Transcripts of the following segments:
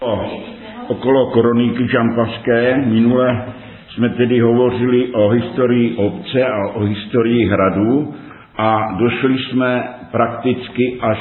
Okolo Koroniky Žampařské. Minule jsme tedy hovořili o historii obce a o historii hradu a došli jsme prakticky až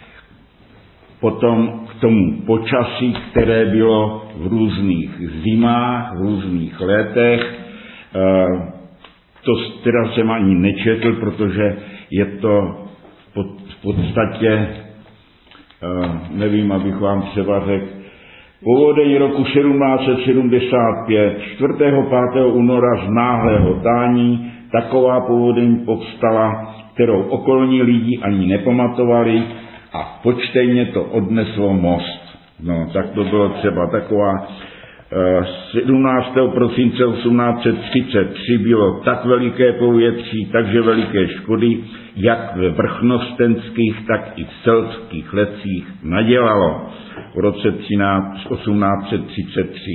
potom k tomu počasí, které bylo v různých zimách, v různých letech. To teda jsem ani nečetl, protože je to v podstatě, nevím, abych vám třeba řekl, povodeň roku 1775, 4. 5. února z náhlého tání, taková povodeň povstala, kterou okolní lidi ani nepamatovali a v Počtejně to odneslo most. No, tak to bylo třeba taková. 17. prosince 1833 bylo tak veliké povětří, takže veliké škody, jak ve vrchnostenských, tak i v celských lesích nadělalo v roce 1833.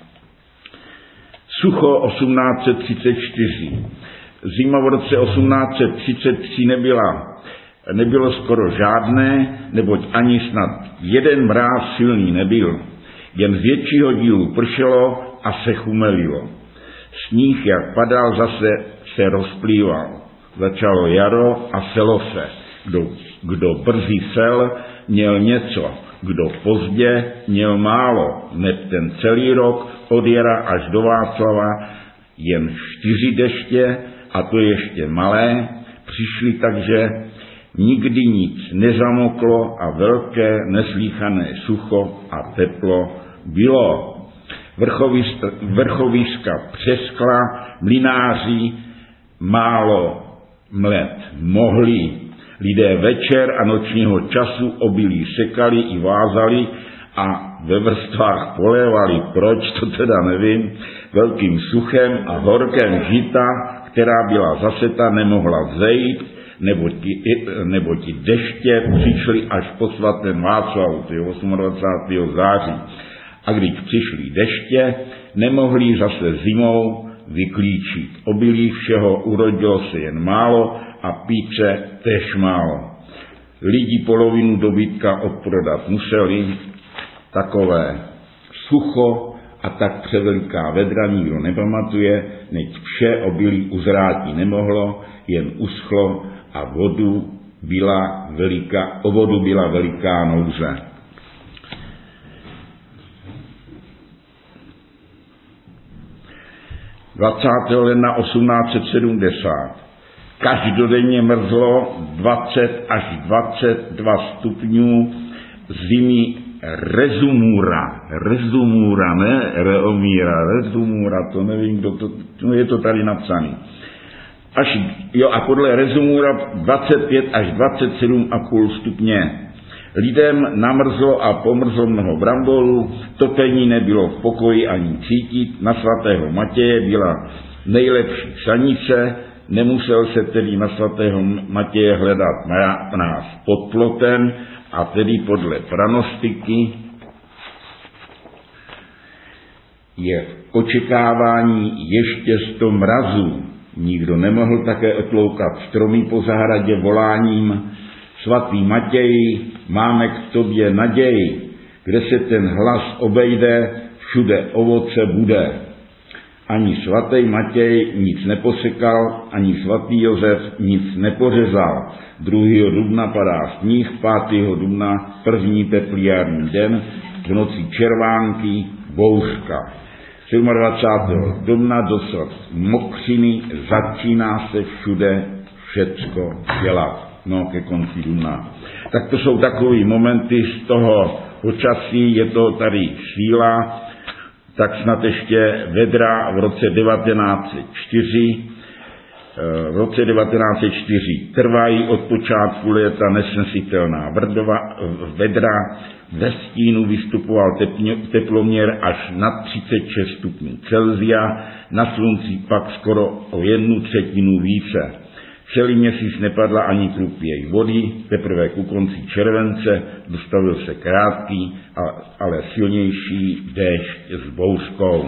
Sucho 1834. Zima v roce 1833 nebylo skoro žádné, neboť ani snad jeden mráz silný nebyl. Jen z většího dílu pršelo a se chumelilo. Sníh, jak padal, zase se rozplýval. Začalo jaro a selo se. Kdo brzy sel, měl něco. Kdo pozdě, měl málo. Neb ten celý rok od jara až do Václava jen 4 deště, a to ještě malé, přišly, takže nikdy nic nezamoklo a velké neslíchané sucho a teplo bylo. Vrchoviska přeskla, mlynáři málo mlet mohli. Lidé večer a nočního času obilí sekali i vázali a ve vrstvách polévali. Proč, to teda nevím. Velkým suchem a horkem žita, která byla zaseta, nemohla vzejít, nebo ti deště přišly až po svatém Václavu, 28. září. A když přišly deště, nemohli zase zimou vyklíčit. Obilí všeho urodilo se jen málo a píce též málo. Lidi polovinu dobytka odprodat museli. Takové sucho a tak převeliká vedra nikdo nepamatuje, než vše obilí uzrátí nemohlo, jen uschlo a o vodu byla veliká nouze. – 20. ledna 1870. Každodenně mrzlo 20 až 22 stupňů, zimy Rezumura, ne Reomíra, Rezumura, to nevím, kdo to, je to tady napsaný. A podle Rezumura 25 až 27,5 stupně. Lidem namrzlo a pomrzlo mnoho bramborů, topení nebylo v pokoji ani cítit, na svatého Matěje byla nejlepší šanice, nemusel se tedy na svatého Matěje hledat nás pod plotem, a tedy podle pranostiky je v očekávání ještě 100 mrazů. Nikdo nemohl také otloukat stromy po zahradě voláním: Svatý Matěj, máme k tobě naději, kde se ten hlas obejde, všude ovoce bude. Ani svatý Matěj nic neposekal, ani svatý Josef nic nepořezal. 2. dubna padá sníh, 5. dubna první teplý jarní den, v noci červánky bouřka. 27. dubna dosud mokřiny, začíná se všude všecko dělat. No, ke konci dubna. Tak to jsou takové momenty z toho počasí, je to tady síla. Tak snad ještě vedra v roce 1904. V roce 1904 trvají od počátku léta nesnesitelná vedra. Ve stínu vystupoval teploměr až nad 36 stupňů Celsia, na slunci pak skoro o 1/3 více. Celý měsíc nepadla ani trupěj vody, teprve ku konci července dostavil se krátký, ale silnější déšť s bouřkou.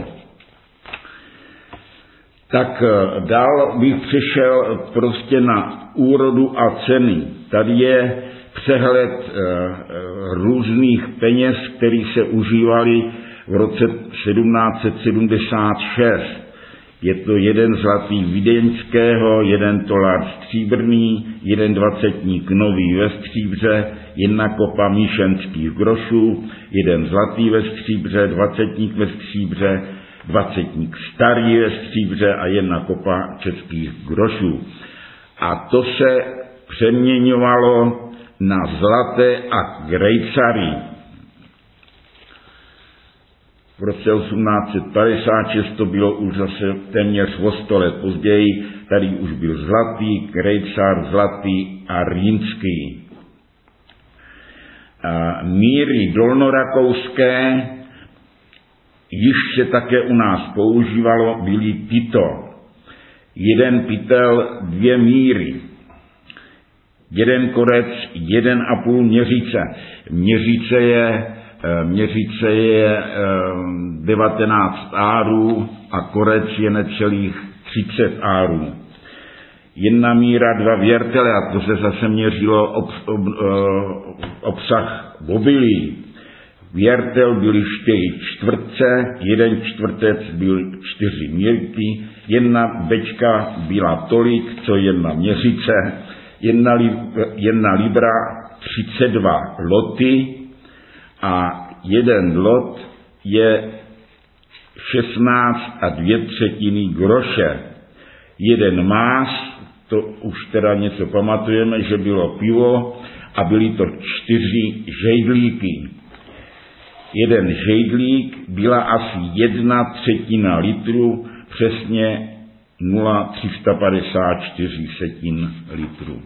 Tak dál bych přešel prostě na úrodu a ceny. Tady je přehled různých peněz, které se užívaly v roce 1776. Je to 1 zlatý vídeňského, 1 tolar stříbrný, 1 dvacetník nový ve stříbře, 1 kopa míšenských grošů, 1 zlatý ve stříbře, dvacetník ve stříbře, dvacetník starý ve stříbře a 1 kopa českých grošů. A to se přeměňovalo na zlaté a grejcary. V roce 1856 to bylo už zase téměř o 100 let později, tady už byl zlatý, grejcar, zlatý a rýnský. Míry dolnorakouské již se také u nás používalo, byly tyto. 1 pytel, 2 míry. 1 korec, 1,5 měřice. Měřice je 19 árů a korec je necelých 30 árů. 1 míra, 2 věrtele, a to se zase měřilo obsah obilí. Věrtel byly 4 čtvrtce, 1 čtvrtec byl 4 mírky, 1 bečka byla tolik, co 1 měřice, 1 libra 32 loty a 1 lot je 16 a 2/3 groše. 1 más, to už teda něco pamatujeme, že bylo pivo a byly to 4 žejdlíky. 1 žejdlík byla asi 1/3 litru, přesně 0,354 litru.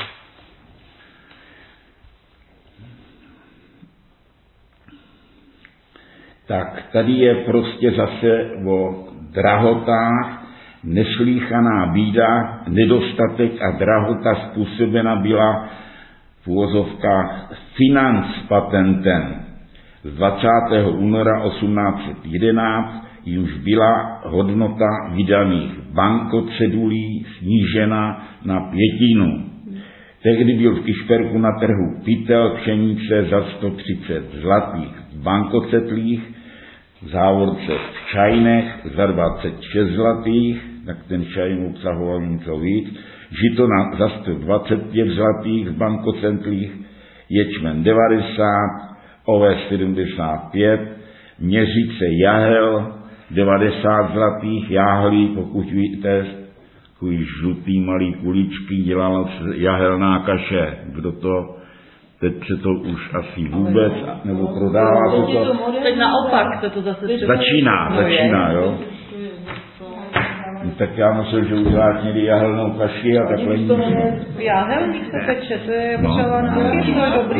Tak tady je prostě zase o drahotách, neslýchaná bída, nedostatek a drahota způsobena byla v uvozovkách finanzpatentem. Z 20. února 1811 jimž byla hodnota vydaných bankocedulí snížena na 1/5. Tehdy byl v Kišperku na trhu pytel pšenice za 130 zlatých v bankocetlích, v závorce v čajnech za 26 zlatých, tak ten čajn obsahoval něco víc, žito za 125 zlatých v bankocetlích, ječmen 90, oves 75, měřice jahel 90 zlatých, jáhlí, pokud víte, takový žlutý malý kuličky, dělala jahelná kaše. Kdo to, teď se to už asi vůbec, nebo prodává se to. Teď naopak se to zase Začíná, jo. No, tak já myslel, že uděláš někdy jahelnou kaši a takhle. Jahelník se peče, to je potřeba taky, to je dobrý.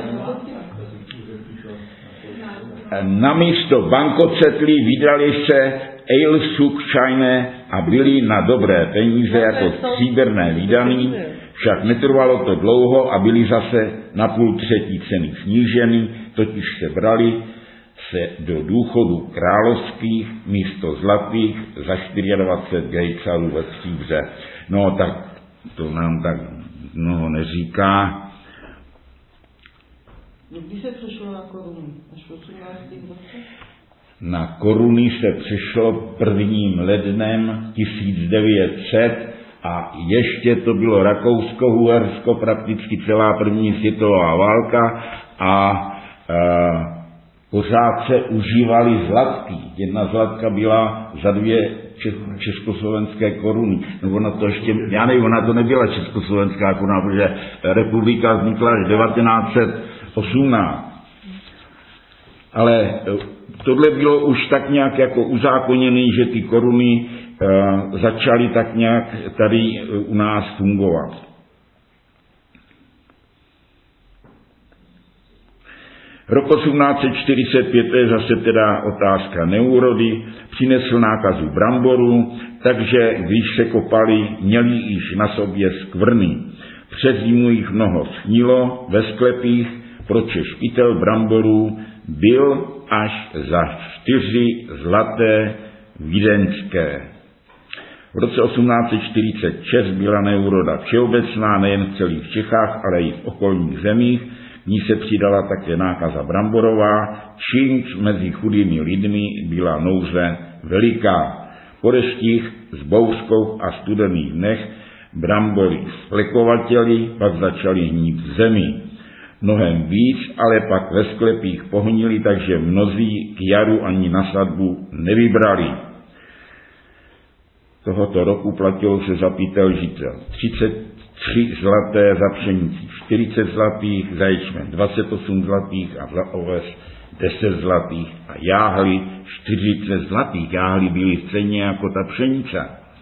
Na místo bankocetlí vydali se Eilsuk-Scheine a byli na dobré peníze jako stříbrné výdaný, však netrvalo to dlouho a byli zase na 1/3 ceny sníženy, totiž se brali se do důchodu královských místo zlatých za 24 gejcarů ve stříbře. No tak to nám tak mnoho neříká. Kdy se přešlo na koruny? Až v 18. roce? Na koruny se přešlo 1. lednem 1900 a ještě to bylo Rakousko-Uhersko, prakticky celá první světová válka a pořád se užívaly zlatky. 1 zlatka byla za 2 československé koruny. No ona to ještě, já nevím, ona to nebyla československá koruna, protože republika vznikla až 1918. Ale tohle bylo už tak nějak jako uzákoněné, že ty koruny začaly tak nějak tady u nás fungovat. Rok 1845, to je zase teda otázka neúrody, přinesl nákazu bramboru, takže když se kopali, měli již na sobě skvrny. Přes zimu jich mnoho schnilo ve sklepích, pročež pytel bramborů byl až za 4 zlaté vídeňské. V roce 1846 byla neúroda všeobecná nejen v celých Čechách, ale i v okolních zemích. V ní se přidala také nákaza bramborová, čímž mezi chudými lidmi byla nouze veliká. Po deštích s bouřkou a studených dnech brambory splekovatěly, pak začaly hnít v zemi. Mnohem víc, ale pak ve sklepích pohnili, takže mnozí k jaru ani na svatbu nevybrali. Tohoto roku platilo se za pytel žitel 33 zlaté, za pšenici 40 zlatých, za ječmen 28 zlatých a za oves 10 zlatých a jáhly 40 zlatých. Jáhly byly v ceně jako ta pšenice.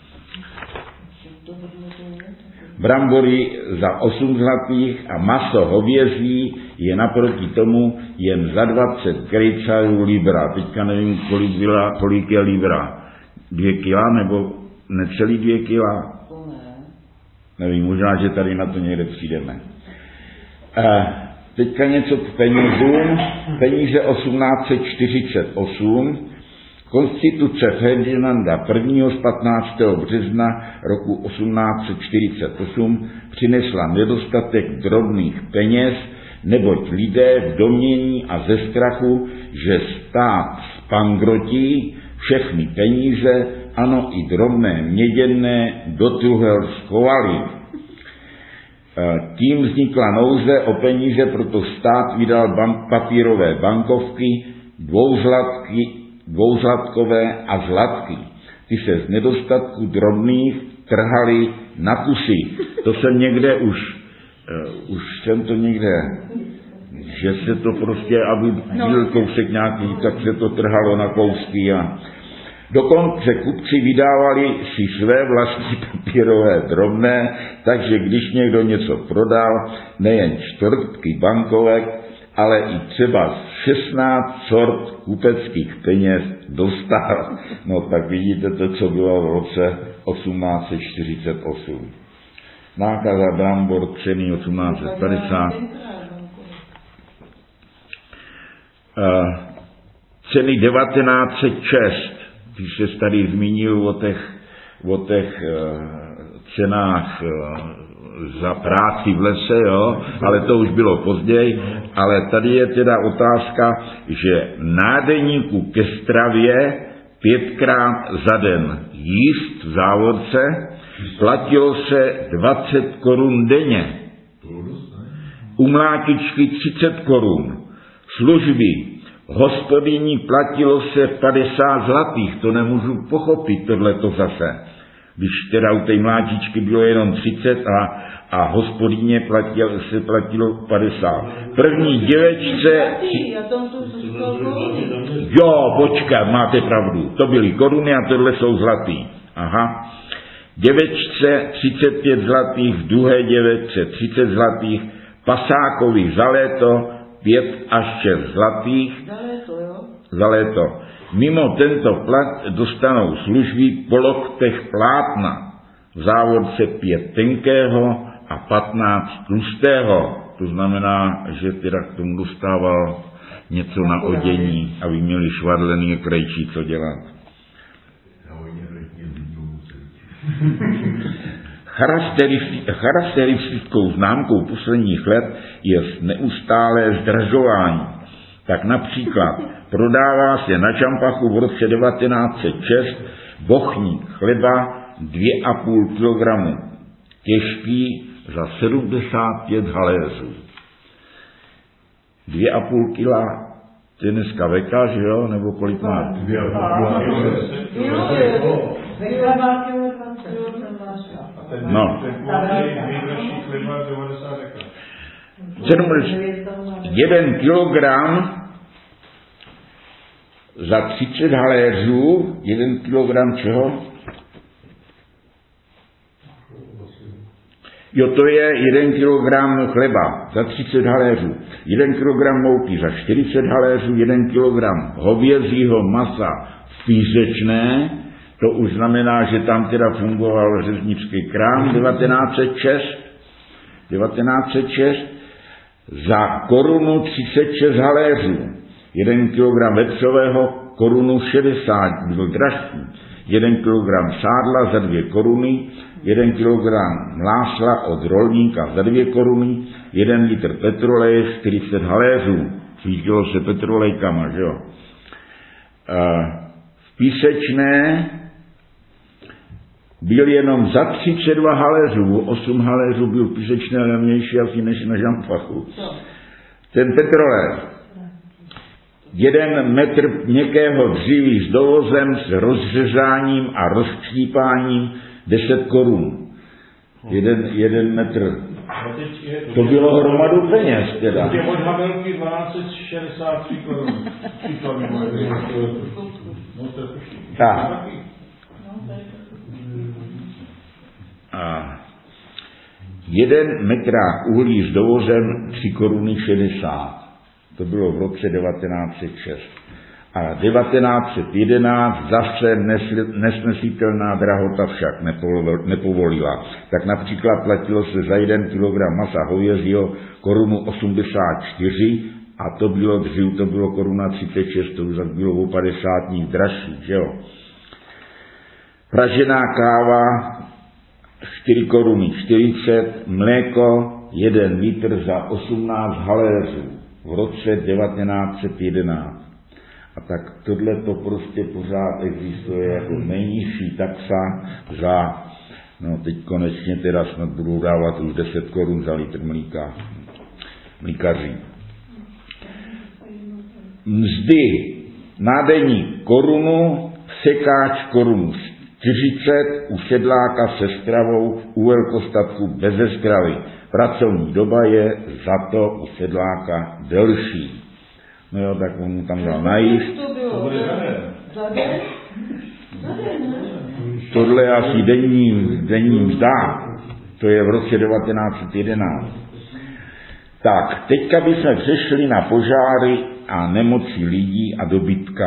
Brambory za 8 zlatých a maso hovězí je naproti tomu jen za 20 krejcarů libra. Teďka nevím, kolik je libra. 2 kila nebo necelý 2 kila? Nevím, možná, že tady na to někde přijdeme. Teďka něco k penězům. Peníze 1848. Konstituce Ferdinanda I. z 15. března roku 1848 přinesla nedostatek drobných peněz, neboť lidé v domnění a ze strachu, že stát zbankrotí, všechny peníze, ano i drobné měděné, do truhel schovali. Tím vznikla nouze o peníze, proto stát vydal papírové bankovky, dvouzlatkové a zlatky. Ty se z nedostatku drobných trhaly na kusy. To jsem někde už jsem to někde, že se to prostě, aby byl kousek nějaký, tak se to trhalo na kousky a dokonce kupci vydávali si své vlastní papírové drobné, takže když někdo něco prodal, nejen čtvrtky bankovek, ale i třeba 16 sort kupeckých peněz dostal. No tak vidíte to, co bylo v roce 1848. Nákaza brambor ceny 1850. Ceny 1906. Když se tady zmínil o těch cenách za práci v lese, jo, ale to už bylo později, ale tady je teda otázka, že nádeníku ke stravě 5krát za den jíst v závodce platilo se 20 korun denně. U mlátičky 30 korun. Služby hospodyní platilo se 50 zlatých, to nemůžu pochopit, tohleto zase. Když teda u té mlátičky bylo jenom 30 a hospodyně se platilo 50. První děvečce... Jo, počkej, máte pravdu, to byly koruny a tohle jsou zlatý. Aha. Děvečce 35 zlatých, v druhé děvečce 30 zlatých, pasákovi za léto 5 až 6 zlatých. Za léto. Mimo tento plat dostanou služby po loktech plátna. V závodce 5 tenkého a 15 tlustého. To znamená, že teda k tomu dostával něco na odění, aby měli švadlený krejčí co dělat. Charakteristickou známkou posledních let je neustálé zdražování. Tak například prodává se na Čampachu v roce 1906 bochník chleba 2,5 kg těžký za 75 haléřů. 2,5 kg, to je dneska veka, že jo? Nebo kolik má? 2,5 No. 1 kilogram za 30 haléřů, 1 kilogram čeho? Jo, to je 1 kilogram chleba za 30 haléřů, 1 kilogram mouky za 40 haléřů, 1 kilogram hovězího masa pířečné, to už znamená, že tam teda fungoval řeznický krám 1906 za korunu 36 haléřů, 1 kilogram vepřového korunu 60, byl dražší, 1 kilogram sádla za 2 koruny, 1 kilogram mlásla od rolníka za 2 koruny, 1 litr petroleje 40 haléřů. Svíždělo se petrolejkama, že jo. V Písečné byl jenom za 32 haléřů, 8 haléřů byl v Písečné levnější asi než na Žampachu. Ten petrolej. 1 metr měkkého dříví s dovozem, s rozřezáním a rozštípáním 10 korun. 1 metr. To bylo hromadu peněz teda. Ty od Havelky 1263 korun. Tak. A 1 metrák uhlí s dovozem 3 koruny 60. To bylo v roce 1906. A 1911 zase nesnesitelná drahota však nepovolila. Tak například platilo se za 1 kilogram masa hovězího korunu 84 a to bylo dřív, to bylo koruna 36, to už bylo o 50 dražší, že jo. Pražená káva 4 koruny 40, mléko 1 litr za 18 haléřů v roce 1911. A tak tohle to prostě pořád existuje jako nejnižší taxa za, no teď konečně teda snad budou dávat už 10 korun za litr mlíka. Mlíkaří. Mzdy na denní korunu, sekáč korunu 40, u sedláka se stravou, u velkostatku beze stravy. Pracovní doba je za to u sedláka delší. No jo, tak on mu tam dal najíst. Tohle je asi denní mzda. To je v roce 1911. Tak, teďka bychom přešli na požáry a nemoci lidí a dobytka.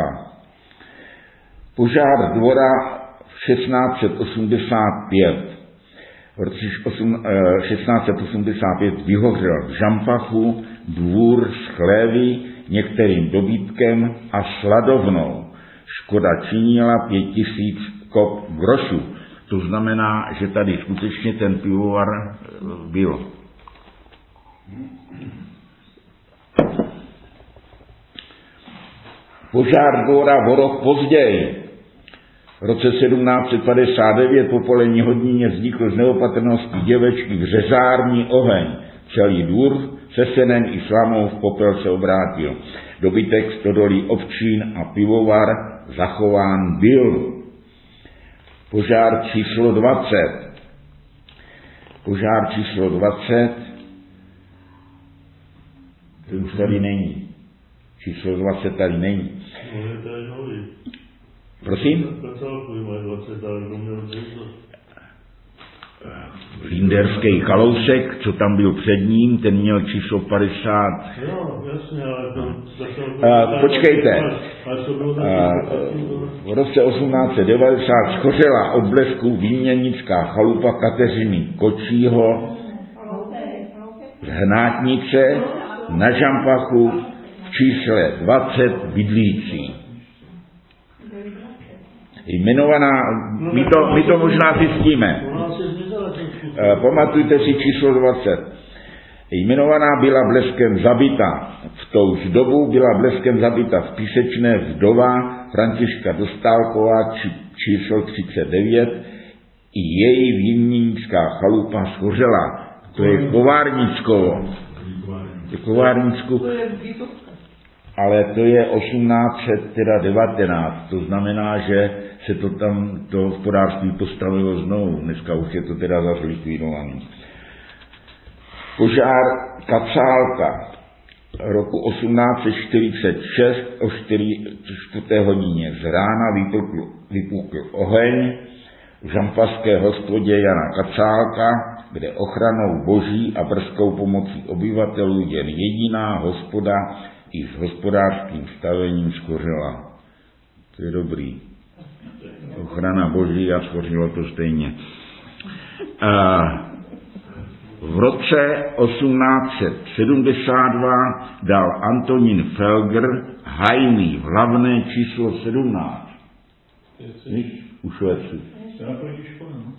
Požár Dvora v 1685. V roce 1685 vyhořel v Žampachu dvůr z chlévy, některým dobytkem a sladovnou. Škoda činila 5000 kop grošů. To znamená, že tady skutečně ten pivovar byl. Požár Dvora o rok později. V roce 1759 po Polení Hodnině vznikl z neopatrnosti děvečky v řezární oheň. Celý dvůr se senem i slamou v popel se obrátil. Dobytek, stodolí, ovčín a pivovar zachován byl. Požár číslo 20. Požár číslo 20. To už tady není. Číslo 20 tady není. Prosím? Linderský Kalousek, co tam byl před ním, ten měl číslo 50. Jo, jasně, ale to... Počkejte. V roce 1890 schořela od blesku výměnická chalupa Kateřiny Kočího z Hnátnice na Žampachu v čísle 20 bydlící. Jmenovaná, my to možná zjistíme. Pamatujte si číslo 20. Jmenovaná byla bleskem zabita. V touž dobu byla bleskem zabita v Písečné vdova Františka Dostálková číslo 39 i její výměnická chalupa schořela. To je Kovárnickovo. Ale to je 1819, to znamená, že se to tam, to hospodářství postavilo znovu. Dneska už je to teda zase likvidovaný. Požár Kacálka roku 1846 o 4 hodině z rána vypukl oheň v žampaské hospodě Jana Kacálka, kde ochranou boží a brzkou pomocí obyvatelů jen jediná hospoda i s hospodářským stavením schořela. To je dobrý. Ochrana boží a schořilo to stejně. V roce 1872 dal Antonín Felger hajný v hlavné číslo 17. U Švédců. No.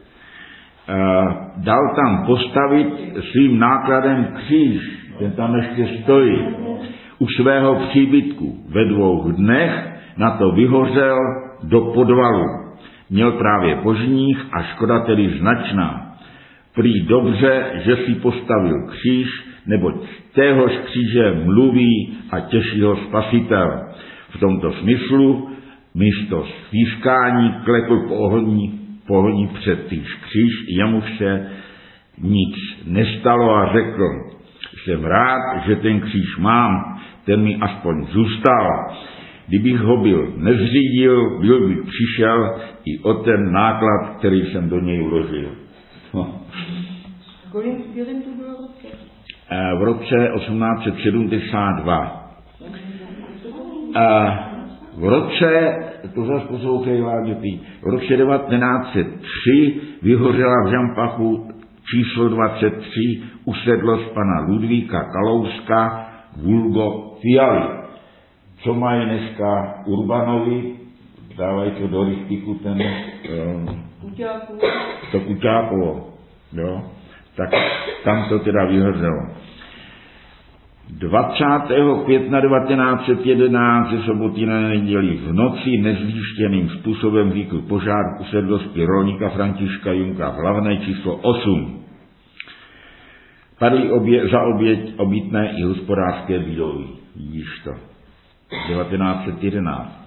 Dal tam postavit svým nákladem kříž, ten tam ještě stojí, u svého příbytku. Ve 2 dnech na to vyhořel do podvalu. Měl právě požních a škoda tedy značná. Prý dobře, že si postavil kříž, neboť z téhož kříže mluví a těší ho Spasitel. V tomto smyslu místo stýskání klekl pohoní před týž kříž, jemuž se nic nestalo a řekl, jsem rád, že ten kříž mám, ten mi aspoň zůstal. Kdybych ho byl nezřídil, bych přišel i o ten náklad, který jsem do něj vložil. Kdy to bylo roce? V roce 1872. V roce, to zase poslouchej, Láďotý, v roce 1903 vyhořela v Žampachu číslo 23 usedlost pana Ludvíka Kalouska vulgo Fialy. Co mají dneska Urbanovi, dávají to do rychtiku ten to Kuťákovo, jo, tak tam to teda vyhořelo. 20. května 1911 ze soboty na neděli v noci nezjištěným způsobem vznikl požár v usedlosti rolníka Františka Junka v Hlavné číslo 8. Padly za oběť obytné i hospodářské budovy. Vidíš to. 1911.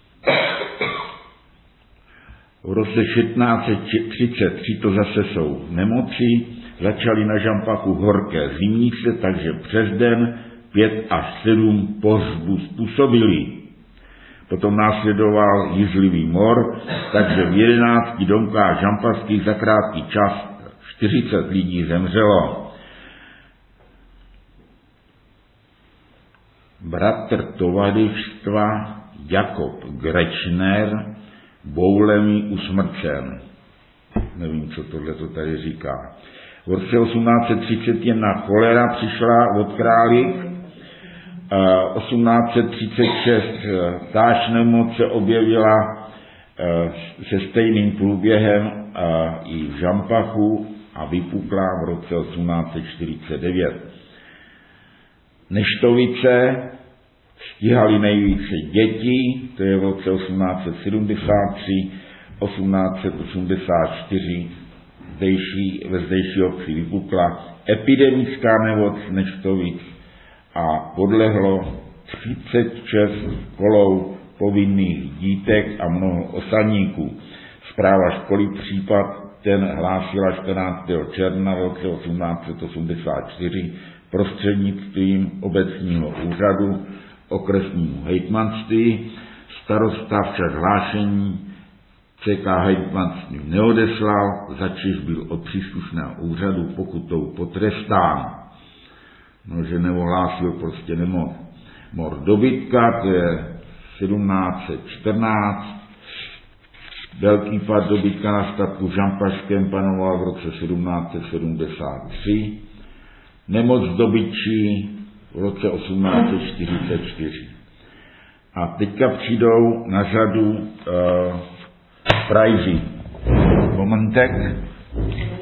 V roce 1633 to zase jsou nemoci. Začaly na Žampachu horké zimnice, takže přes den 5 až 7 pohřbů způsobili. Potom následoval jízlivý mor, takže v 11 domkách žampařských za krátký čas 40 lidí zemřelo. Bratr tovaristva Jakob Grečner boulemi usmrcen. Nevím, co tohle to tady říká. V roce 1831 cholera přišla od králi, 1836 táž nemoc se objevila se stejným průběhem i v Žampachu a vypukla v roce 1849. Neštovice stíhali nejvíce dětí, to je v roce 1873, 1884 ve zdejší obci vypukla epidemická nemoc neštovic a podlehlo 36 kolou povinných dítek a mnoho osadníků. Správa školy případ ten hlásila 14. června v roce 1884 prostřednictvím obecního úřadu okresnímu hejtmanství. Starosta však hlášení ČK hejtmanství neodeslal, začež byl od příslušného úřadu pokutou potrestán. No, že neohlásil prostě nemoc. Mor dobytka, to je 1714. Velký pad dobytka na statku Žampašském panoval v roce 1773. Nemoc dobyčí v roce 1844. A teďka přijdou na řadu Prajzi. Momentek.